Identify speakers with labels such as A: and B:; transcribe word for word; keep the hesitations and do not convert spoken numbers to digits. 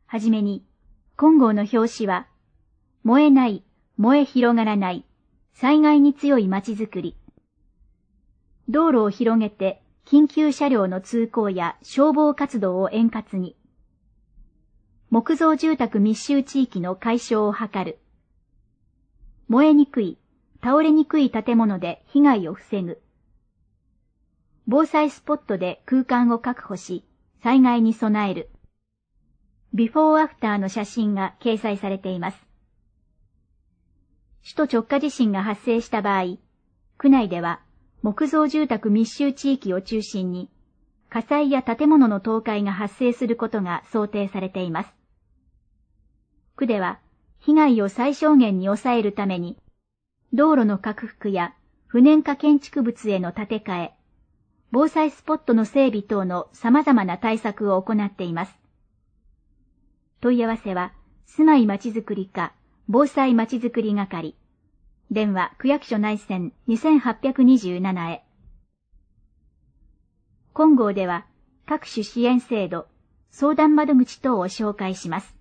A: はじめに、金剛の表紙は、燃えない、燃え広がらない、災害に強い街づくり。道路を広げて緊急車両の通行や消防活動を円滑に。木造住宅密集地域の解消を図る。燃えにくい、倒れにくい建物で被害を防ぐ。防災スポットで空間を確保し、災害に備える。ビフォーアフターの写真が掲載されています。首都直下地震が発生した場合、区内では木造住宅密集地域を中心に火災や建物の倒壊が発生することが想定されています。区では被害を最小限に抑えるために道路の拡幅や不燃化建築物への建て替え、防災スポットの整備等の様々な対策を行っています。問い合わせは住まいまちづくり課防災まちづくり係、電話区役所内線にせんはっぴゃくにじゅうななへ。金剛では各種支援制度、相談窓口等を紹介します。